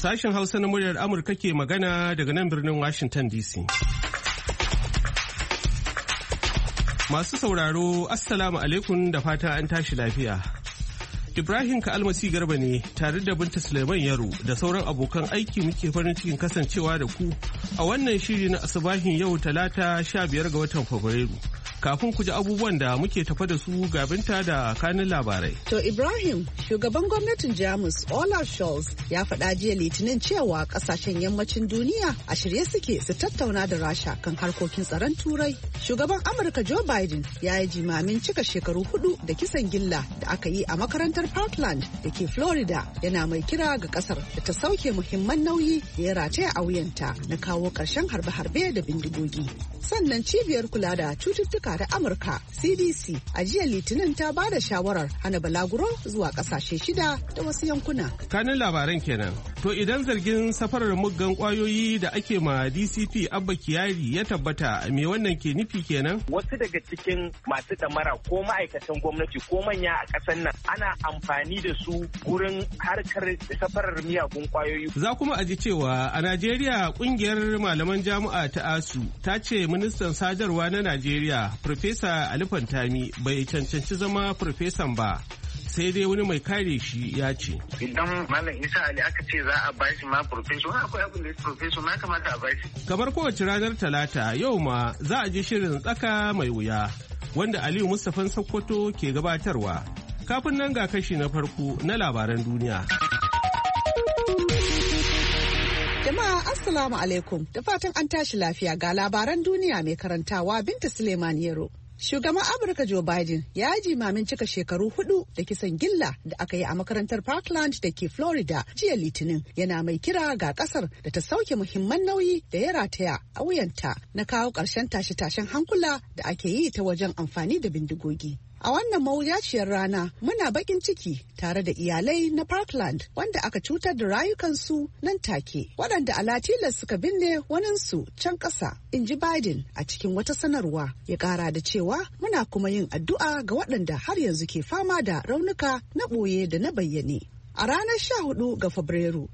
Sashen Hausa na muryar Amurka ke magana daga nan birnin Washington DC. Masu sauraro, Assalamu alaikum da fata an tashi lafiya. Ibrahim Ka'almasi Garba ne tare da Binta Suleiman Yaro da sauran abokan aiki muke farin cikin kasancewa da ku a wannan shiri na asubahin yau Talata 15 ga watan Fabrairu. Kafin ku ji abubuwan da muke tafa da su ga Binta da kanin labarai. To Ibrahim, shugaban gwamnatin Jamus Olaf Scholz ya faɗa jiya Litinin cewa ƙasashen yammacin duniya a shirye suke su tattauna da Rasha kan harkokin tsaron Turai. Shugaban Amurka Joe Biden ya yi jimamin cika shekaru 4 da kisan gilla da aka yi a makarantar Parkland da ke Florida, yana mai kira ga ƙasar da ta sauke muhimman nauyi da ya rataya a wuyanta na kawo ƙarshen harbe-harbe da bindigogi. Sannan cibiyar kula da cututtuka da Amurka CDC a jiya Litinin ta ba da shawarar hana balaguro zuwa kasashe 6 da wasu yankuna. Kanin labaran kenan. To idan zargin safarar muggan kwayoyi da ake ma DCP Abba Kyari ya tabbata, me wannan ke nufi kenan? Wasu daga cikin masu damara ko ma'aikatan gwamnati ko manya a ƙasar nan ana amfani da su wurin harkar safarar miyagun kwayoyi. Za kuma a ji cewa a Najeriya kungiyar malaman jami'a ta ASU ta ce ministan sadarwa na Najeriya Farfesa Ali Fantami bai cancanci zama farfesan ba, sai dai wani mai kare shi ya ce. Idan Malam Isa Ali aka ce za a bashi ma farfeso, akwai abin da ya farfeso na kamata a bashi. Kamar kowace ranar Talata, yau ma za a ji shirin tsaka mai wuya, wanda Aliyu Mustapha Sokoto ke gabatarwa. Kafin nan ga kashi na farko na labaran duniya. Jama'a Assalamu alaikum, da fatan an tashi lafiya ga labaran duniya mai karantawa Binta Suleiman Yaro. Shugaban Amurka Joe Biden ya yi jimamin cika shekaru 4 da kisan gilla da aka yi a makarantar Parkland da ke Florida jiya Litinin, yana mai kira ga kasar da ta sauke muhimman nauyi da ya rataya a wuyanta na kawo ƙarshen tashe-tashen hankula da ake yi ta wajen amfani da bindigogi. A wannan mawuyaciyar rana muna bakin ciki tare da iyalai na Parkland wanda aka cutar da rayukansu nan take, waɗanda alatilas suka binne waninsu can ƙasa, in ji Biden a cikin wata sanarwa. Ya ƙara da cewa muna kuma yin addu'a ga waɗanda har yanzu ke fama da raunuka na ɓoye da na bayyane. A ranar 14 ga Fabrairu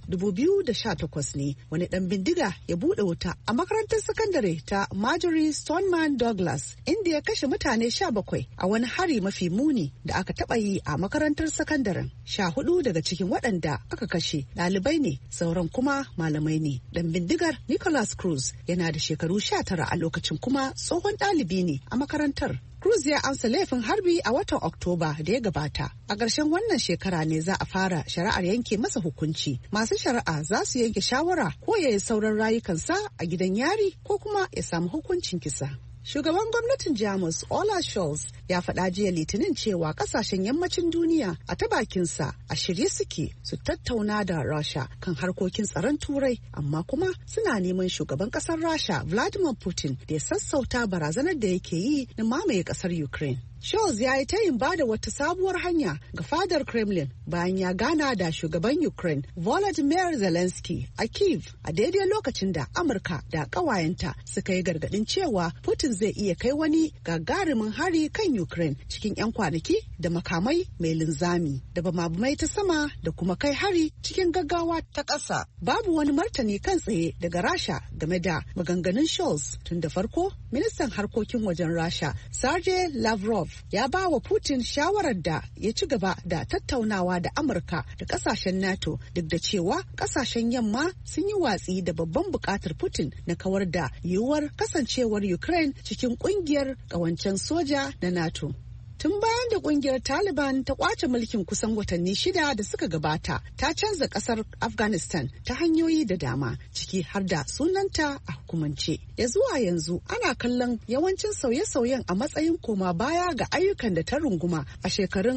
2018 ne wani ɗan bindiga ya buɗe wuta a makarantar sakandare ta Marjorie Stoneman Douglas, inda ya kashe mutane 17 a wani hari mafi muni da aka taɓa yi a makarantar sakandaren. 14 daga cikin waɗanda aka kashe ɗalibai ne, sauran kuma malamai ne. Ɗan bindigar Nicholas Cruz yana da shekaru 19 a lokacin, kuma tsohon ɗalibi ne a makarantar. Cruz ya amsa laifin harbi a watan Oktoba da ya gabata. A ƙarshen wannan shekara ne za a fara shari'ar yanke masa hukunci. Masu shari'a za su yanke shawara ko ya yi sauran rayukansa a gidan yari ko kuma ya samu hukuncin kisa. Shugaban gwamnatin Jamus Olaf Scholz ya faɗa jiya Litinin cewa ƙasashen yammacin duniya a ta bakinsa a shirye suke su tattauna da Rasha kan harkokin tsaron Turai, amma kuma suna neman shugaban ƙasar Rasha Vladimir Putin da ya sassauta barazanar da yake yi na mamaye ƙasar Ukraine. Scholz ya yi tayin bada wata sabuwar hanya ga fadar Kremlin bayan ya gana da shugaban Ukraine Volodymyr Zelensky a Kyiv a daidai lokacin da Amurka da ƙawayenta suka yi gargaɗin cewa Putin zai iya kai wani gagarumin hari kan Ukraine cikin 'yan kwanaki da makamai mai linzami da bamabumai ta sama da kuma kai hari cikin gaggawa ta ƙasa. Babu wani martani kan tsaye daga Rasha game da maganganun Scholz. Tun da farko, ministan harkokin wajen Rasha Sergei Lavrov ya ba wa Putin shawarar da ya ci gaba da tattaunawa da Amurka da kasashen NATO, duk da cewa kasashen yamma sun yi watsi da babban bukatar Putin na kawar da yiwuwar kasancewar Ukraine cikin kungiyar kawancen soja na NATO. Tun bayan da kungiyar Taliban ta kwace mulkin kusan watanni 6 da suka gabata, ta canza kasar Afghanistan ta hanyoyi da dama, ciki har da sunanta a hukumance. Ya zuwa yanzu ana kallon yawancin sauye-sauyen a matsayin koma baya ga ayyukan da ta runguma a shekarun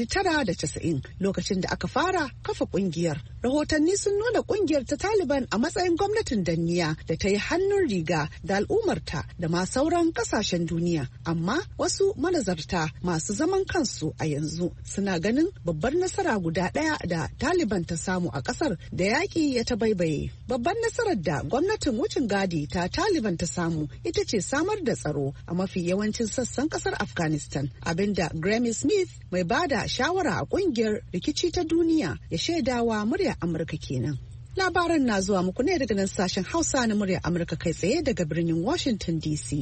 1990 lokacin da aka fara kafa kungiyar. Rahotanni sun nuna kungiyar ta Taliban a matsayin gwamnatin danniya da ta yi hannun riga da al'ummarta da ma sauran kasashen duniya, amma wasu manazarta masu zaman kansu a yanzu suna ganin babbar nasara guda ɗaya da Taliban ta samu a ƙasar da yaƙi ya ta baibaye. Babbar nasarar da gwamnatin wucin gadi ta Taliban ta samu ita ce samar da tsaro a mafi yawancin sassan ƙasar Afghanistan, abinda Grammy Smith mai bada shawara a ƙungiyar rikici ta duniya ya shaidawa murya Amurka kenan. Labaran na zuwa muku ne daga nan sashen Hausa na muryar Amurka kai tsaye daga birnin Washington DC.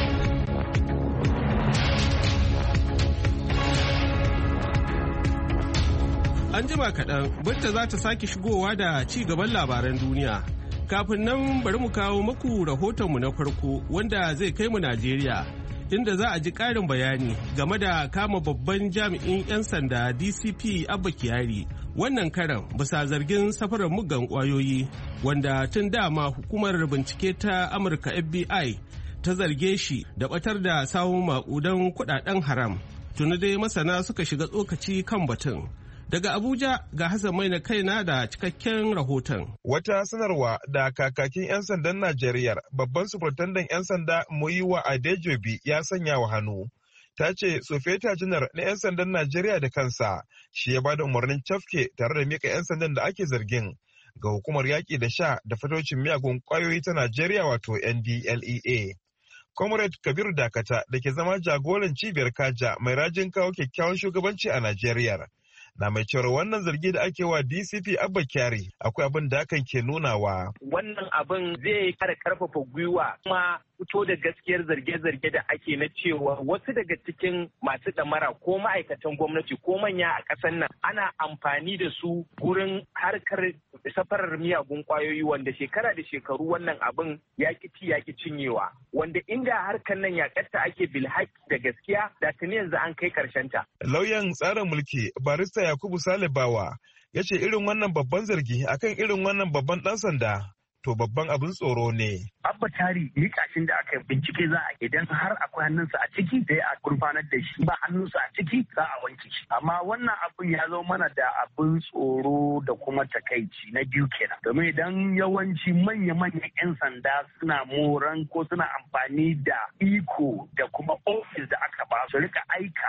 An jima kaɗan, Binta za ta sake shigowa da ci gaban labaran duniya. Kafin nan bari mu kawo maku rahotonmu na farko wanda zai kai mu Najeriya, inda za a ji ƙarin bayani game da kama babban jami'in 'yan sanda DCP Abba Kyari. Wannan karan bisa zargin safarar muggan ƙwayoyi wanda tun dama hukumar bincike ta Amurka FBI ta zarge shi da ɓatar da sawun maƙudan kuɗaɗen haram. Tuni dai masana suka shiga tsokaci kan batun. Daga Abuja ga Hassan Maina kaina da cikakken rahoton. Wata sanarwa da kakakin 'yan sandan Najeriya babban sufurtandan 'yan sanda Muyiwa Adejobi ya sanya wa hannu. Ta ce Sofeta Janar na 'yan sandan Najeriya da kansa shi ya bada umarnin cafke tare da mika 'yan sandan da ake zargin ga hukumar yaƙi da sha da fatocin miyagun ƙwayoyi ta Najeriya wato NDLEA. Comrade Kabir Dakata da ke zama jagoran cibiyar Kaja mai rajin kawo kyakkyawan shugabanci a Najeriya. Na mai cewar wannan zargi da ake wa DCP Abba Kyari akwai abin da hakan ke nunawa. Wannan abin zai kara karfafa gwiwa kuma fito da gaskiyar zarge-zarge da ake na cewa wasu daga cikin masu ɗamara ko ma'aikatan gwamnati ko manya a ƙasar nan ana amfani da su gurin harkar safarar miyagun ƙwayoyi wanda shekara da shekaru wannan abin yaƙi ci yaƙi cinyewa. Wanda inda harkar nan yaƙarta ake bilhaki da gaskiya da tuni yanzu an kai ta. Lauyan tsarin mulki barista Yakubu Salibawa ya ce irin wannan babban zargi akan irin wannan babban ɗan sanda to babban abin tsoro ne. Abba Kyari kashin da aka bincike za a idan har akwai hannunsa a ciki sai a gurfanar da shi ba hannunsa a ciki za a wanke shi. Amma wannan abin ya zo mana da abin tsoro da kuma takaici na biyu kenan. Domin idan yawanci manya-manyan 'yan sanda suna moran ko suna amfani da iko da kuma ofis da aka ba su rika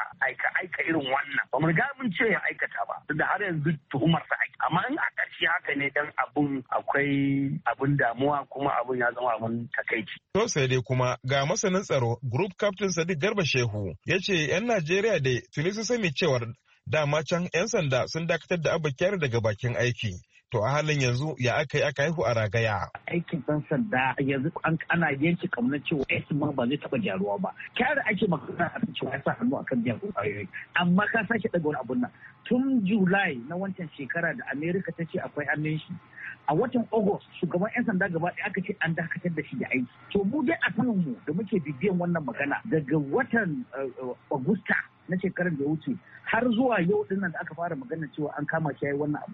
aika irin wannan. Ba mu riga mun ce ya aikata ba. Da har yanzu tuhumarsa aiki. Amma in a ƙarshe haka ne dan abun akwai abin damuwa kuma abin ya zama abin takaici. To sai dai kuma ga masanin tsaro Group Captain Sadiq Garba Shehu ya ce 'yan Najeriya da tuni su sani cewar dama can 'yan sanda sun dakatar da Abba Kyari daga bakin aiki. To a halin yanzu ya aka yi aka haihu a ragaya. Aikin ɗan sanda yanzu ana yanke kamar cewa aikin ma ba zai taɓa gyaruwa ba. Kyari ake magana a cewa ya sa hannu akan biyan ƙwayoyi. Amma ka sake ɗaga wani abun nan. Tun Julai na wancan shekara da Amerika ta ce akwai hannun shi. A watan August shugaban 'yan sanda gaba ɗaya aka ce an dakatar da shi da aiki. To mu dai a sanin mu da muke bibiyan wannan magana daga watan Agusta na shekarar da wuce har zuwa yau din nan da aka fara magana cewa an kama shi yayi wannan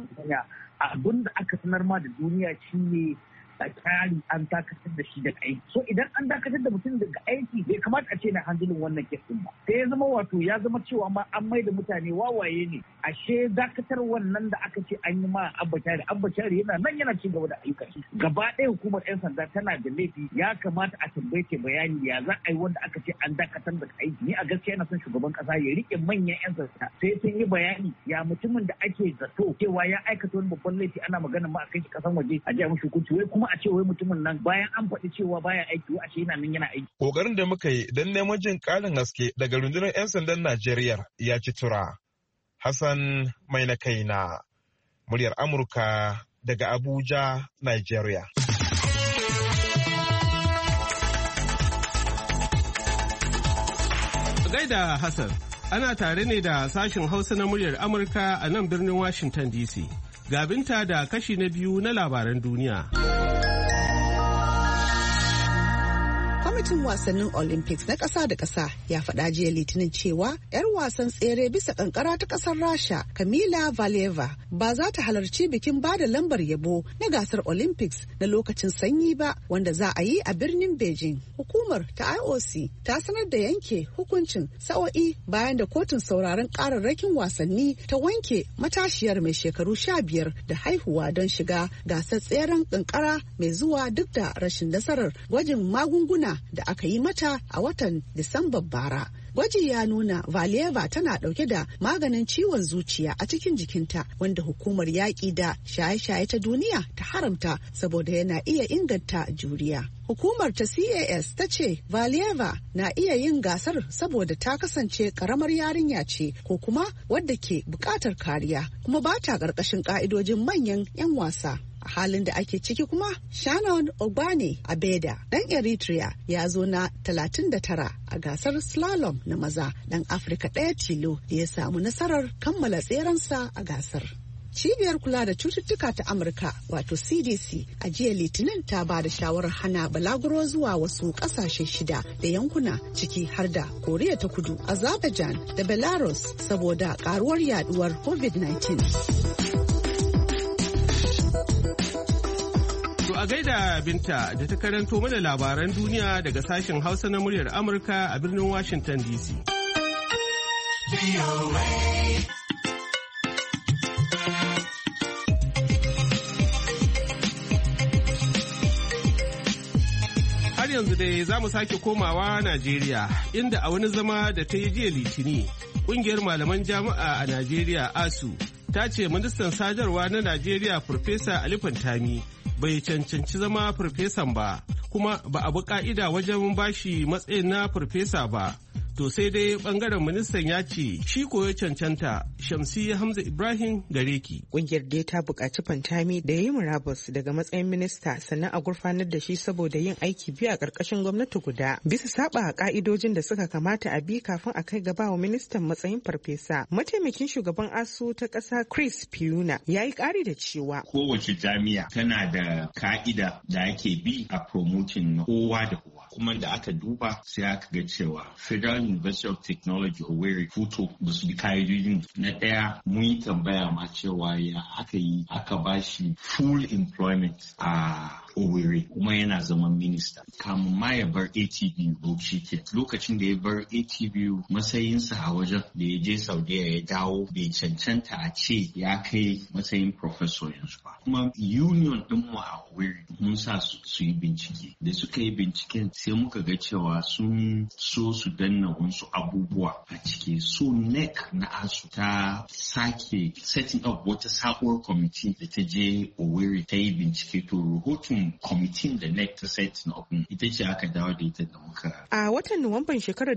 abin da aka sanar ma da duniya shine Kyari an dakatar da shi daga aiki. So idan an dakatar da mutum daga aiki bai kamata a ce na handilin wannan kes din ba. Sai ya zama ya zama cewa ma an mai da mutane wawaye ne. Ashe dakatar wannan da aka ce an yi ma Abba Kyari yana nan yana ci gaba da ayyuka. Gaba ɗaya hukumar 'yan sanda tana da laifi ya kamata a tambaye ta bayani ya za a yi wanda aka ce an dakatar da aiki. Ni a gaskiya yana son shugaban kasa ya rike manyan 'yan sanda sai sun yi bayani ya mutumin da ake zato cewa ya aikata wani babban laifi ana magana ma a kai shi kasan waje a jiya mashi hukunci wai kuma a ce wai mutumin nan bayan an faɗi cewa baya aiki a ce yana nan yana aiki. Kokarin da muka yi don neman jin ƙarin haske daga rundunar 'yan sandan Najeriya ya ci tura. Hassan mai na kaina, muryar Amurka daga Abuja, Nigeria. Gaida Hassan, ana tare ne da sashen Hausa na muryar Amurka a nan birnin Washington DC. Ga Binta da kashi na biyu na labaran duniya. Kwamitin wasannin Olympics na ƙasa da ƙasa ya faɗa jiya Litinin cewa 'yar wasan tsere bisa ƙanƙara ta ƙasar Rasha Kamila Valieva ba za ta halarci bikin bada lambar yabo na gasar Olympics na lokacin sanyi ba wanda za a yi a birnin Beijing. Hukumar ta IOC ta sanar da yanke hukuncin sa'o'i bayan da kotun sauraron ƙararrakin wasanni ta wanke matashiyar mai shekaru 15 da haihuwa don shiga gasar tseren ƙanƙara mai zuwa duk da rashin nasarar gwajin magunguna da aka yi mata a watan Disambar bara. Gwaji ya nuna Valieva tana dauke da maganin ciwon zuciya a cikin jikinta wanda hukumar yaƙi da shaye-shaye ta duniya ta haramta saboda yana iya inganta juriya. Hukumar ta CAS ta ce Valieva na iya yin gasar saboda ta kasance karamar yarinya ce ko kuma wadda ke buƙatar kariya kuma ba ta ƙarƙashin ƙa'idojin manyan 'yan wasa. A halin da ake ciki kuma, Shannon Ogbane Abeda, ɗan Eritrea, ya zo na 39 a gasar slalom na maza, ɗan Afirka ɗaya tilo da ya samu nasarar kammala tserensa a gasar. Cibiyar kula da cututtuka ta Amurka wato CDC a jiya Litinin ta ba da shawarar hana balaguro zuwa wasu ƙasashe 6 da yankuna ciki har da Koriya ta Kudu, Azerbaijan da Belarus saboda ƙaruwar yaduwar COVID-19. To a gaida Binta da ta karanto mana labaran duniya daga sashen Hausa na muryar Amurka a birnin Washington DC. Har yanzu dai za mu sake komawa Najeriya, inda a wani zama da ta yi jiya Litini, ƙungiyar malaman jami'a a Najeriya ASU ta ce ministan sadarwa na Najeriya Farfesa Ali Fantami bai cancanci zama farfesan ba, kuma ba a bi ka'ida wajen bashi matsayin na farfesa ba. To sai dai bangaren ministan ya ce shi koyo cancanta. Shamsiyya Hamza Ibrahim gare ki. Kungiyar dai ta buƙaci Fantami da ya yi murabus daga matsayin minista sannan a gurfanar da shi saboda yin aiki biyu a ƙarƙashin gwamnati guda bisa saba ka'idojin da suka kamata a bi kafin a kai gaba wa ministan matsayin farfesa. Mataimakin shugaban ASU ta ƙasa Chris Piuna ya yi ƙari da cewa kowace jami'a tana da ka'ida da ake bi a promoting kowa da kowa. Kuma da aka duba sai aka ga cewa Federal University of Technology Owerri Futo ba su bi ka'idojin. Na ɗaya mun yi tambaya ma cewa ya aka yi aka bashi full employment a Owerri kuma yana zaman minista. Kamun ma ya bar ATBU Bauchi ke. Lokacin da ya bar ATBU matsayinsa a wajen da ya je Saudiya ya dawo bai cancanta a ce ya kai matsayin professor yanzu ba. Kuma union ɗinmu a Owerri mun sa su yi bincike. Da suka yi binciken sai muka ga cewa sun so su danna wasu abubuwa a ciki. So NEC na ASU ta sake setting up wata sabuwar kwamiti da ta je Owerri ta yi bincike. To rahoton kwamitin da NEC ta setting up ita ce aka dawo da ita da muka. A watan Nuwamban shekarar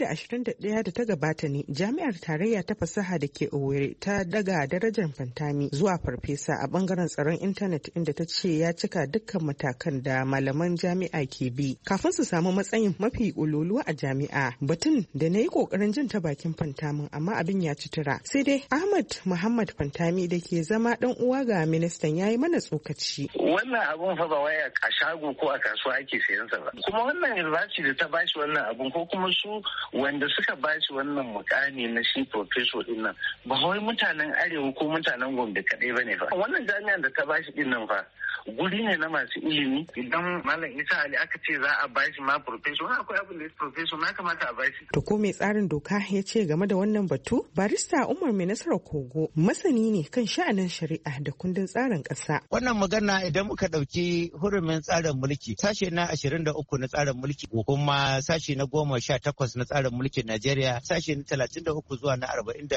2021 da ta gabata ne jami'ar tarayya ta fasaha da ke Owerri ta daga darajar Fantami zuwa farfesa a bangaren tsaron intanet inda ta ce ya cika dukkan matakan da malaman jami'a ke bi kafin su samu matsayin mafi ƙololuwa a jami'a. Batun da na yi ƙoƙarin jin ta bakin Fantamin amma abin ya ci tura. Sai dai Ahmad Muhammad Fantami da ke zama ɗan uwa ga ministan ya yi mana tsokaci. Wannan abun fa ba wai a shago ko a kasuwa ake sayan sa ba. Kuma wannan university da ta bashi wannan abun ko kuma su wanda suka bashi wannan mukami na shi professor din nan ba wai mutanen Arewa ko mutanen Gombe kaɗai bane fa. Wannan jami'an da ta bashi din nan fa guri ne na masu ilimi. Idan Malam Isa Ali aka ce za a bashi ma professor akwai abin da professor na kamata a bashi. To ko mai tsarin doka ya ce game da wannan batu? Barista Umar Mai Nasarar Kogo masani ne kan sha'anin shari'a da kundin tsarin ƙasa. Wannan magana idan muka ɗauki hurumin tsarin mulki sashe na 23 na tsarin mulki kuma sashe na 18 na tsarin mulkin Najeriya sashe na 33 zuwa na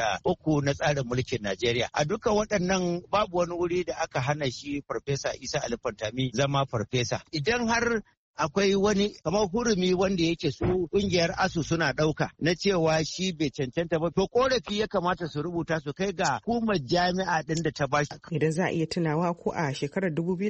43 na tsarin mulkin Najeriya. A duka waɗannan babu wani wuri da aka hana shi Farfesa Isa Ali Fantami zama farfesa. Idan har akwai wani kamar hurumi wanda yake su kungiyar ASU suna ɗauka na cewa shi bai cancanta ba to korafi ya kamata su rubuta su kai ga hukumar jami'a ɗin da ta bashi. Idan za a iya tunawa ko a shekarar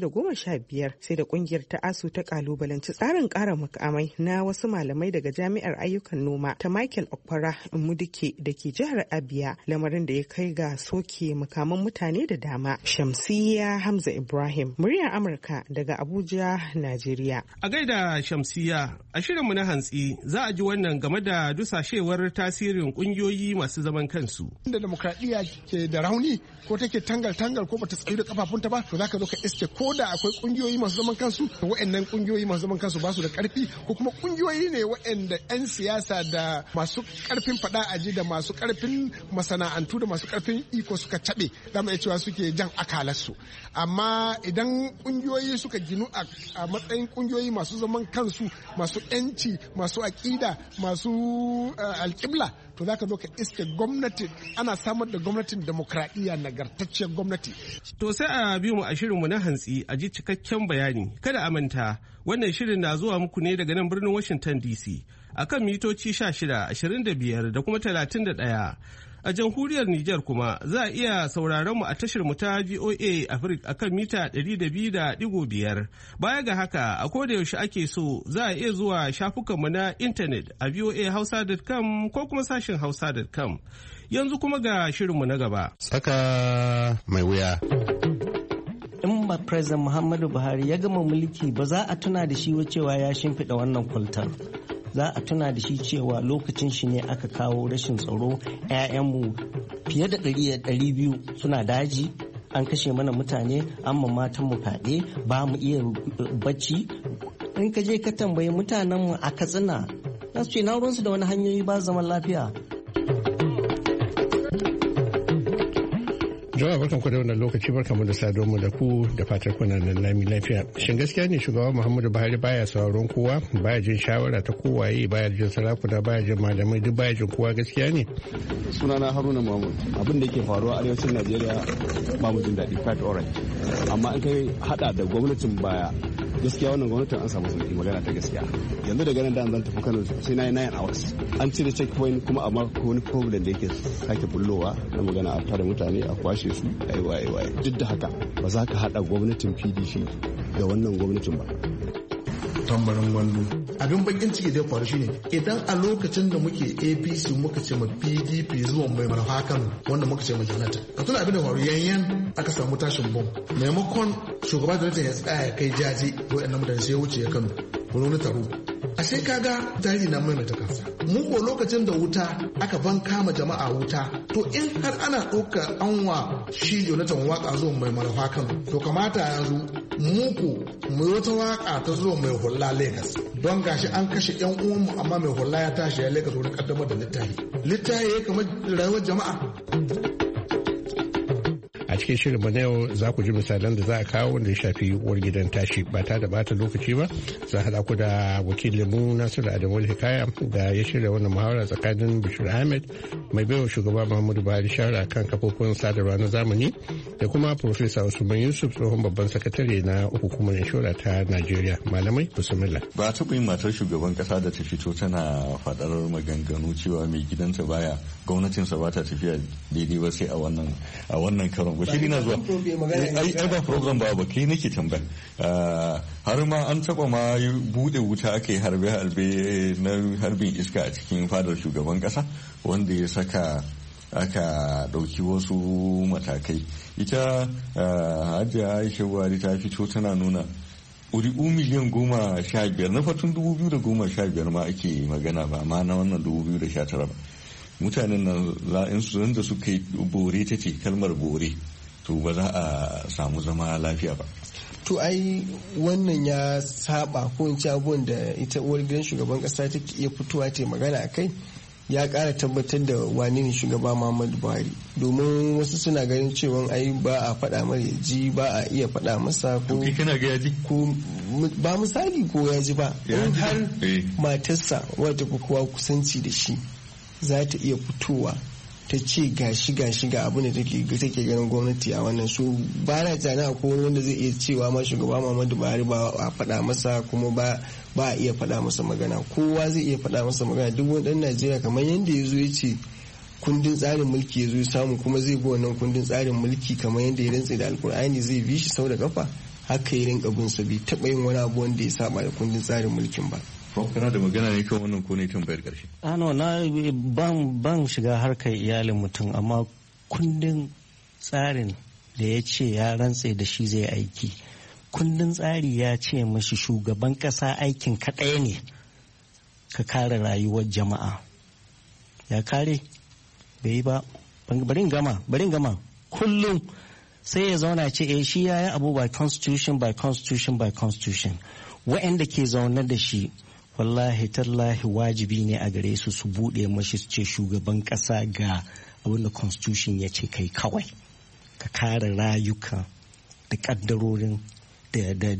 2015 sai da kungiyar ta ASU ta kalubalanci tsarin ƙara mukamai na wasu malamai daga jami'ar ayyukan noma ta Michael Okpara Mudike da ke jihar Abia lamarin da ya kai ga soke mukaman mutane da dama. Shamsiyya Hamza Ibrahim, muryar Amurka daga Abuja, Najeriya. Gaida Shamsiyya, a shirinmu na hantsi za a ji wannan game da dusashewar tasirin kungiyoyi masu zaman kansu. Inda demokradiyya ke da rauni ko take tangal-tangal ko bata tsayu da kafafunta ba to zaka zo ka iske ko da akwai kungiyoyi masu zaman kansu waɗannan kungiyoyi masu zaman kansu ba su da karfi ko kuma kungiyoyi ne waɗanda 'yan siyasa da masu karfin fada aji da masu karfin masana'antu da masu karfin iko suka cabe dama ya cewa suke jan akalarsu. Amma idan kungiyoyi suka ginu a matsayin kungiyoyi masu zaman kansu masu yanci masu aƙida masu alƙibla to za ka zo ka iske gwamnati ana samar da gwamnatin demokradiyya nagartacciyar gwamnati. To sai a bi mu a shirinmu na hantsi a ji cikakken bayani. Kada a manta wannan shirin na zuwa muku ne daga nan birnin Washington DC akan mitoci 16, 25 da kuma 31. A jamhuriyar Nijar kuma za a iya sauraron mu a tashar mu ta VOA Africa akan mita 200.5. Baya ga haka a koda yaushe ake so za a iya zuwa shafukan mu na intanet a voahausa.com ko kuma sashin hausa.com. Yanzu kuma ga shirin mu na gaba. Tsaka mai wuya. In ba President Muhammadu Buhari ya gama mulki ba za a tuna da shi cewa ya shimfiɗa wannan kwaltar. Za a tuna da shi cewa lokacin shi ne aka kawo rashin tsaro, 'ya'yanmu fiye da 200 suna daji, an kashe mana mutane, an matan mu fyaɗe, ba mu iya bacci. In ka je ka tambayi mutanenmu a Katsina, za su ce na ruwansu da wani hanyoyi ba zaman lafiya. Jama'a barkan ku da wannan lokaci, barkan mu da saduwar mu da ku da fatar kuna nan lami lafiya. Shin gaskiya ne shugaba Muhammadu Buhari baya sauraron kowa, baya jin shawara ta kowaye, baya jin sarakuna, baya jin malamai, duk baya jin kowa, gaskiya ne? Sunana Haruna Mahmud. Abin da yake faruwa a arewacin Najeriya ba mu jin daɗi, quite alright. Amma in kai hada da gwamnatin baya, gaskiya wannan gwamnatin an samu sauki, magana ta gaskiya. Yanzu daga nan da zan tafi Kano sai na yi 9 hours. An cire checkpoint kuma amma wani problem da yake sake bullowa na magana a tare mutane a kwashe su aiwaye. Duk da haka ba za ka hada gwamnatin PDP da wannan gwamnatin ba. Tambarin wallo. Abin bakin ciki da ya faru shine idan a lokacin da muke APC muka ce ma PDP zuwa mai marfa Kano wanda muka ce ma Jonathan. Ka tuna abin da faru yanyan aka samu tashin bom. Maimakon shugaba Jonathan ya tsaya kai jaje waɗannan mutane sai ya wuce ya Kano wani taro. Ashe kaga tarihi na maimaita kansa. Mu ko lokacin da wuta aka ban kama jama'a wuta to in har ana ɗaukar anwa shi Jonathan waka zuwa mai marfa Kano to kamata yanzu muku mu wata waka ta zuwa mai hulla Lagos don gashi an kashe yan uwanmu amma mai hulla ya tashi ya Lagos wurin kaddamar da littafi ya kamar rayuwar jama'a. A cikin shirin na yau za ku ji misalan da za a kawo wanda ya shafi uwar gidan tashi ba ta da bata lokaci ba. Za a haɗa ku da wakilinmu Nasiru Adamu Hikaya da ya shirya wannan muhawara tsakanin Bashir Ahmed mai baiwa shugaba Muhammadu Buhari shawara kan kafofin sadarwa na zamani da kuma Profesa Usman Yusuf tsohon babban sakatare na hukumar inshora ta Najeriya. Malamai bismillah. Ba ta yin matar shugaban kasa da ta fito tana faɗar maganganu cewa mai gidanta baya gwamnatinsa ba ta tafiya daidai ba sai a wannan karon. Shi na zuwa ai ba program ba kai nake tambaya har ma an taba ma bude wuta ake harbe na harbin iska a cikin fadar shugaban kasa wanda ya saka aka dauki wasu matakai. Ita Hajiya Aisha Buhari ta fito tana nuna ƙuri'u miliyan 15 na fatun 2015 ma ake magana ba ma na wannan 2019 ba. Mutanen nan la'in da suka yi bore ta ce kalmar bore to ba za a samu zama lafiya ba. To ai wannan ya saba ko in ci abubuwan da ita uwar gidan shugaban kasa take iya fitowa ta magana a kai ya kara tabbatar da wane ne shugaba Muhammadu Buhari domin wasu suna ganin cewa ai ba a faɗa mara ji ba a iya faɗa masa ko kana ga yaji ko ba misali ko ya ji ba in har matarsa wadda kowa kusanci da shi za ta iya fitowa ta ce gashi ga abin da take ganin gwamnati a wannan su ba na tana ko wanda zai iya cewa ma shugaba Muhammadu Buhari ba a faɗa masa kuma ba a iya faɗa masa magana kowa zai iya faɗa masa magana duk wani ɗan Najeriya kamar yadda ya zo ya ce kundin tsarin mulki ya zo ya samu kuma zai bi wannan kundin tsarin mulki kamar yadda ya rantse da Alkur'ani zai bi shi sau da kafa haka ya rinka bin sa bai taɓa yin wani abu wanda ya saba da kundin tsarin mulkin ba. Kana da magana ne kan wannan ko ne tambayar ƙarshe? Na ban shiga harkar iyalin mutum amma kundin tsarin da ya ce ya rantse da shi zai aiki. Kundin tsari ya ce mashi shugaban ƙasa aikin kaɗai ne ka kare rayuwar jama'a. Ya kare? Bai ba. Barin gama. Kullum sai ya zauna ce shi ya yi abu by constitution. Wa'anda ke zaune da shi wallahi tallahi wajibi ne a gare su bude mashi su ce shugaban kasa ga abinda constitution ya ce kai kawai ka kare rayuka da kaddarorin da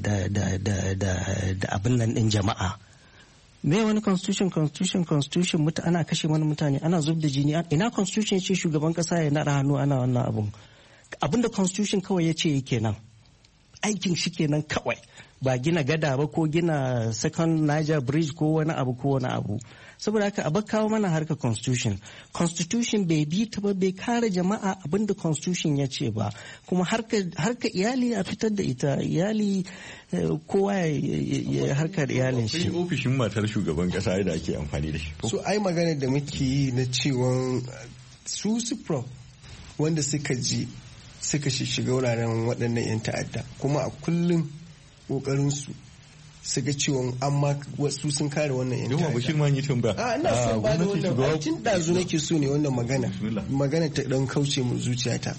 abin nan din jama'a. Me wani constitution mutu ana kashe wani mutane ana zub da jini ina constitution ce shugaban kasa ya naɗa hannu ana wannan abinda constitution kawai ya ce kenan aikin shi kenan kawai ba gina gada ba ko gina second Niger bridge ko wani abu saboda haka a kawo mana harkar constitution bai bi ta ba, bai kare jama'a abinda constitution ya ce ba, kuma harkar iyali a fitar da ita, iyali kowa ya harkar iyalin shi. Akwai ofishin matar shugaban kasa da ake amfani da shi. So ai magana da muke yi na cewa su SUPRO wanda suka shiga wuraren waɗannan 'yan ta'adda, kuma a kullum ƙoƙarinsu su ga cewa amma wasu sun kare wannan 'yan ta'adda. Yawa Bashir ma yi tambaya. Ina son ba da wannan aikin ɗazu nake so ne wannan magana ta ɗan kauce mu zuciyata.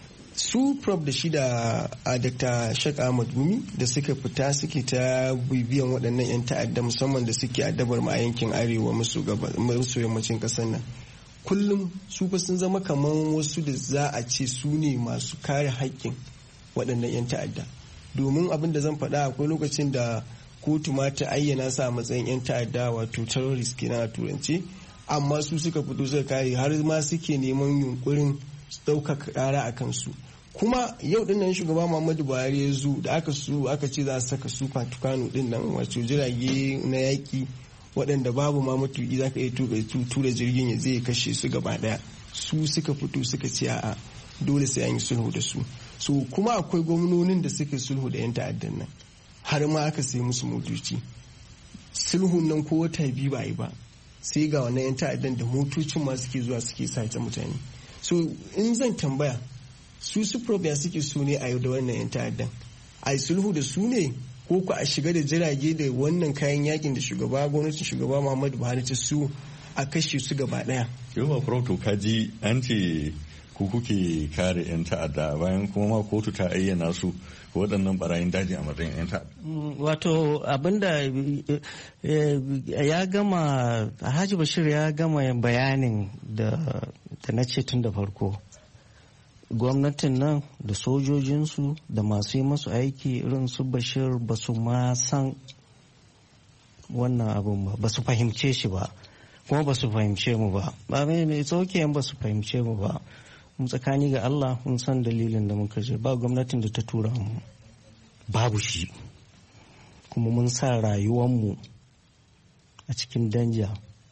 Su prof da shi da Dr. Sheikh Ahmad Gumi da suka fita suke ta bibiyan waɗannan 'yan ta'adda musamman da suke addabar mu a yankin arewa maso yammacin ƙasar nan. Kullum su fa sun zama kamar wasu da za a ce su ne masu kare haƙƙin waɗannan 'yan ta'adda. Domin abin da zan faɗa akwai lokacin da kotu ma ta ayyana sa a matsayin 'yan ta'adda wato terrorist kenan a turance, amma su suka fito suka kare har ma suke neman yunkurin ɗaukaka ƙara a kansu. Kuma yau din nan shugaba Muhammadu Buhari ya zo da aka ce za a saka su Fatukano din nan wato jirage na yaƙi waɗanda babu ma matuƙi za ka iya tura jirgin ya zai kashe su gaba ɗaya. Su suka fito suka ce a'a dole sai an yi sulhu da su. So kuma akwai gwamnonin da suka sulhu da 'yan ta'addan nan har ma aka sai musu motoci. Sulhun nan ko wata biyu ba yi ba sai ga wannan 'yan ta'addan da motocin ma suke zuwa suke sace mutane. So in zan tambaya su ya suke so ne a yau da wannan 'yan ta'addan a yi sulhu da su ne ko ku a shiga da jirage da wannan kayan yakin da gwamnatin shugaba Muhammadu Buhari ta su a kashe su gaba daya. Yawa Proto kaji an ce ku kuke kare 'yan ta'adda bayan kuma ma kotu ta ayyana su waɗannan barayin daji a matsayin 'yan ta'adda. Wato abinda ya gama Alhaji Bashir ya gama bayanin da na ce tun da farko. Gwamnatin nan da sojojinsu da masu yi masu aiki irin su Bashir ba su ma san wannan abun ba su fahimce shi ba kuma ba su fahimce mu ba mai tsokiyan ba su fahimce mu ba. Mun tsakani ga Allah mun san dalilin da muka je ba gwamnatin da ta tura mu babu shi, kuma mun sa rayuwanmu a cikin danja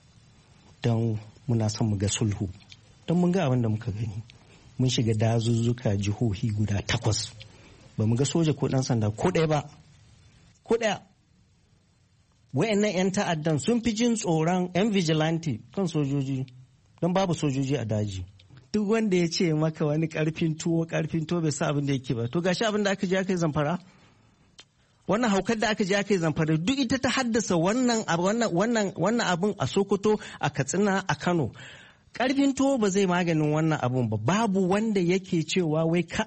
don muna son mu ga sulhu, don mun ga abin da muka gani. Mun shiga dazuzzuka jihohi guda 8 ba mu ga soja ko dan sanda ko ɗaya ba, ko ɗaya. Wayannan 'yan ta'addan sun fi jin tsoron 'yan vigilante kan sojoji don babu sojoji a daji. Duk wanda ya ce maka wani karfin tuwo bai sa abin da yake ba, to gashi abin da aka je aka yi Zamfara, wannan haukar da aka je aka yi Zamfara duk ita ta haddasa wannan abin a Sokoto, a Katsina, a Kano. Karfin tuwo ba zai maganin wannan abun ba. Babu wanda yake cewa wai ka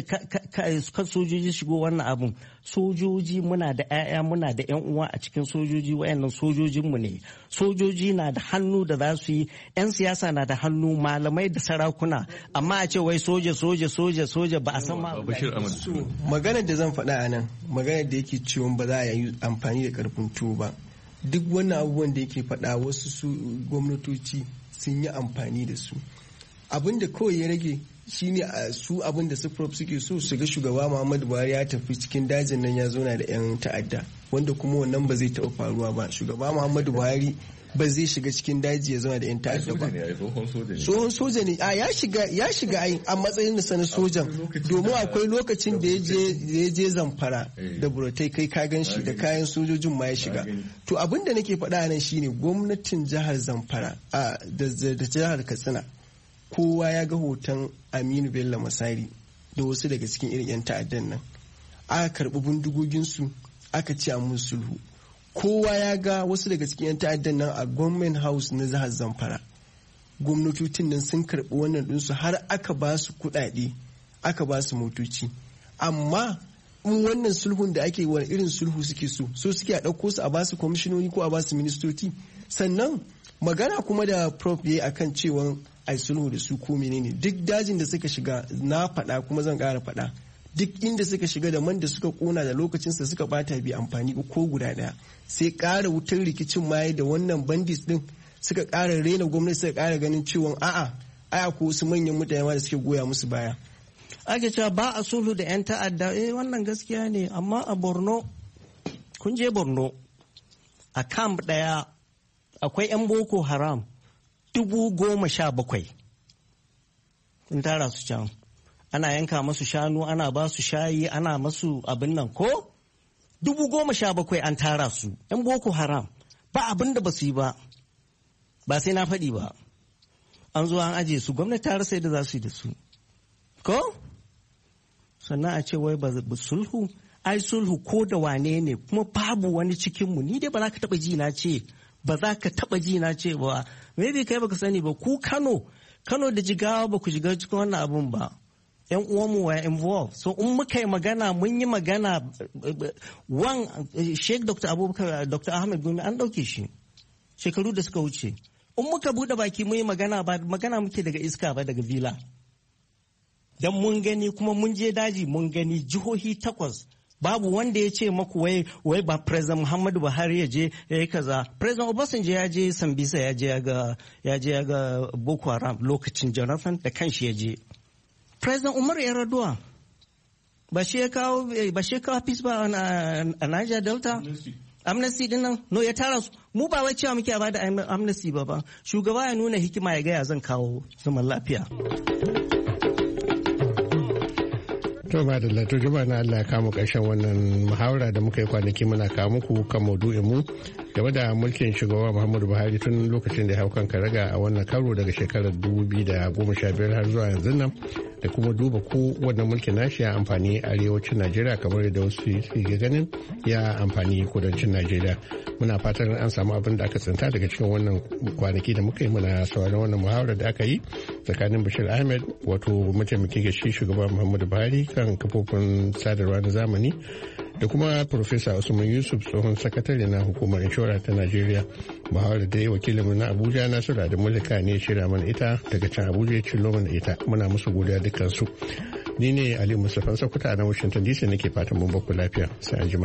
sojoji shigo wannan abun. Sojoji muna da 'ya'ya muna da 'yan uwa a cikin sojoji, wayannan sojojinmu ne. Sojoji na da hannu da za su yi, 'yan siyasa na da hannu, malamai da sarakuna, amma a ce wai soja ba a san ma. Maganar da zan faɗa a nan, maganar da yake cewa ba za a yi amfani da karfin tuwo ba. Duk wannan abubuwan da yake faɗa wasu su gwamnatoci sun yi amfani da su. Abin da kawai ya rage shine su abin da suke so su ga shugaba Muhammadu Buhari ya tafi cikin dajin nan ya zauna da 'yan ta'adda, wanda kuma wannan ba zai taɓa faruwa ba. Shugaba Muhammadu Buhari ba zai shiga cikin daji ya zauna da 'yan ta'adda ba. Tsohon soja ne. Ya shiga a matsayin sa na sojan, domin akwai lokacin da ya je Zamfara da Buratai, kai ka gan shi da kayan sojojin ma ya shiga. To abin da nake faɗa nan shine gwamnatin jihar Zamfara da jihar Katsina, kowa ya ga hoton Aminu Bello Masari da wasu daga cikin irin 'yan ta'addan nan. Aka karɓi bindigoginsu aka ci a musu sulhu. Kowa ya ga wasu daga cikin 'yan ta'addan nan a government house na jihar Zamfara. Gwamnatocin nan sun karɓi wannan ɗinsu har aka ba su kuɗaɗe, aka ba su motoci. Amma in wannan sulhun da ake wani irin sulhu suke so suke a ɗauko su a ba su kwamishinoni ko a ba su ministoci. Sannan magana kuma da prof ya yi akan cewa ai sulhu da su ko menene, duk dajin da suka shiga na faɗa kuma zan ƙara faɗa. Duk inda suka shiga da man da suka kona da lokacinsa suka bata bi amfani ko guda daya, sai ƙara wutar rikicin maye da wannan bandits din suka ƙara rena gwamnati, suka ƙara ganin ciwon aya ko wasu manyan mutane ma da suke goya musu baya. Ake cewa ba a sulhu da 'yan ta'adda, wannan gaskiya ne, amma a Borno kun je Borno a camp ɗaya akwai 'yan Boko Haram 17,000 kun tara su can ana yanka masu shanu ana ba su shayi ana masu abin nan ko 17,000 an tara su 'yan Boko Haram ba abin da ba su yi ba sai na faɗi ba an zo an aje su gwamnati ta rasa yadda za su yi da su ko sannan a ce wai ba sulhu ai sulhu ko da wane ne kuma babu wani cikinmu ni dai ba za ka taɓa ji na ce ba za ka taɓa ji na ce ba maybe kai baka sani ba ku Kano da Jigawa ba ku shiga cikin wannan abun ba yan uwanmu wa involved so in muka yi magana mun yi magana Sheikh Dr. Abubakar Dr. Ahmed Gumi an ɗauke shi shekaru da suka wuce in muka buɗe baki mun yi magana ba magana muke daga iska ba daga villa dan mun gani kuma mun je daji mun gani jihohi 8 babu wanda ya ce maku wai ba President Muhammadu Buhari ya je ya yi kaza. President Obasanjo ya je Sambisa ya je ga Boko Haram lokacin Jonathan da kanshi ya je. President Umar Yar'Adua ba shi ya kawo peace ba a Niger Delta. Amnesty din nan no ya tara su mu ba wai cewa muke ba da amnesty ba shugaba ya nuna hikima ya gaya zan kawo zaman lafiya. To ba da lato juma na Allah kamu ƙarshen wannan muhawara da muka yi kwanaki muna kawo muku kan maudu'in mu game da mulkin shugaba Muhammadu Buhari tun lokacin da ya hau kan karaga a wannan karo daga shekarar 2015 har zuwa yanzu nan da kuma duba ko wannan mulkin nashi ya amfani arewacin Najeriya kamar yadda wasu ke ganin ya amfani kudancin Najeriya. Muna fatan an samu abin da aka tsinta daga cikin wannan kwanaki da muka yi muna sauraron wannan muhawara da aka yi tsakanin Bashir Ahmed wato mataimakin ga shi shugaba Muhammadu Buhari kan kafofin sadarwa na zamani da kuma Profesa Usman Yusuf tsohon sakatare na hukumar inshora ta Najeriya. Muhawara da ya wakilinmu na Abuja Nasiru da Mulika ne shirya mana ita daga can Abuja ya cillo mana ita muna musu godiya dukkansu. Ni ne Ali Mustapha Sokoto a nan Washington DC nake fatan mun baku lafiya sai anjima.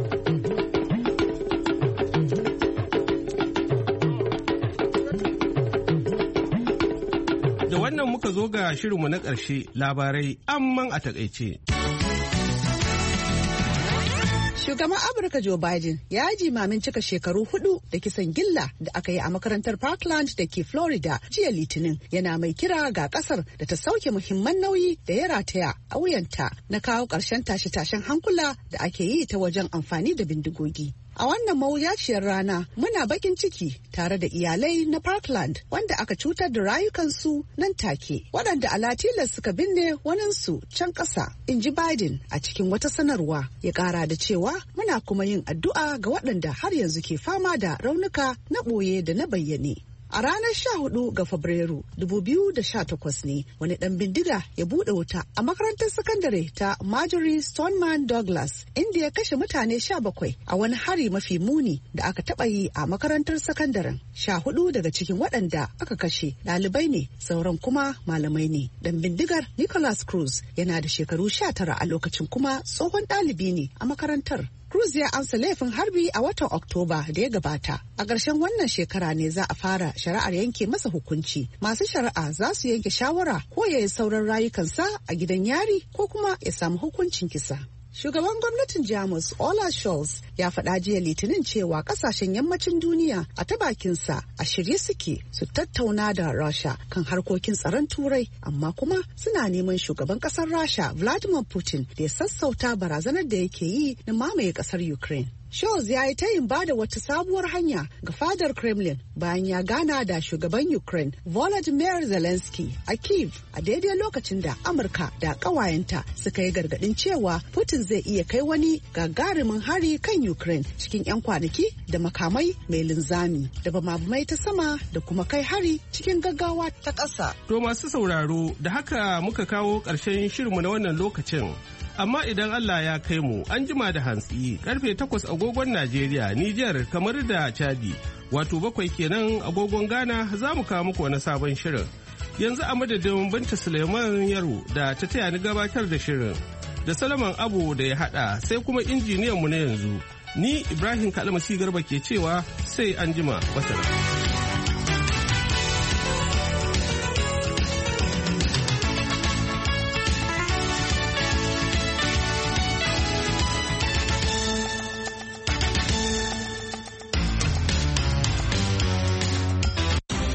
Da wannan muka zo ga shirinmu na ƙarshe labarai amman a takaice. Shugaban Amurka Joe Biden ya jimamin cika shekaru 4 da kisan gilla da aka yi a makarantar Parkland da ke Florida jiya Litinin yana mai kira ga kasar da ta sauke muhimman nauyi da ya rataya a wuyanta na kawo ƙarshen tashe-tashen hankula da ake yi ta wajen amfani da bindigogi. A wannan mawuyaciyar rana muna bakin ciki tare da iyalai na Parkland wanda aka cutar da rayukansu nan take waɗanda alatilas suka binne waninsu can ƙasa, in ji Biden a cikin wata sanarwa ya ƙara da cewa muna kuma yin addu'a ga waɗanda har yanzu ke fama da raunuka na ɓoye da na bayyane. A ranar 14 ga Fabrairu 2018 ne wani ɗan bindiga ya buɗe wuta a makarantar sakandare ta Marjorie Stoneman Douglas inda ya kashe mutane 17 a wani hari mafi muni da aka taɓa yi a makarantar sakandaren. 14 daga cikin waɗanda aka kashe ɗalibai ne sauran kuma malamai ne. Ɗan bindigar Nicholas Cruz yana da shekaru 19 a lokacin kuma tsohon ɗalibi ne a makarantar. Cruz ya amsa laifin harbi a watan Oktoba da ya gabata. A ƙarshen wannan shekara ne za a fara shari'ar yanke masa hukunci. Masu shari'a za su yanke shawara ko ya yi sauran rayukansa a gidan yari ko kuma ya samu hukuncin kisa. Shugaban gwamnatin Jamus Olaf Scholz ya faɗa jiya Litinin cewa ƙasashen yammacin duniya a ta bakinsa a shirye suke su tattauna da Rasha kan harkokin tsaron Turai, amma kuma suna neman shugaban ƙasar Rasha Vladimir Putin da ya sassauta barazanar da yake yi na mamaye ƙasar Ukraine. Scholz ya yi tayin bada wata sabuwar hanya ga fadar Kremlin bayan ya gana da shugaban Ukraine Volodymyr Zelensky a Kyiv a daidai lokacin da Amurka da ƙawayenta suka yi gargaɗin cewa Putin zai iya kai wani gagarumin hari kan Ukraine cikin 'yan kwanaki da makamai mai linzami da bamabamai ta sama da kuma kai hari cikin gaggawa ta ƙasa. To masu sauraro da haka muka kawo ƙarshen shirinmu na wannan lokacin. Amma idan Allah ya kai mu an jima da hantsi karfe 8 agogon Najeriya, Nijar kamar da Chadi, wato 7 kenan agogon Ghana za mu kawo muku wani sabon shirin. Yanzu a madadin Binta Suleiman Yaro da ta taya ni gabatar da shirin, da Salaman Abu da ya hada sai kuma injiniyan mu na yanzu. Ni Ibrahim Kalmasi Garba ke cewa sai an jima. Wassalam.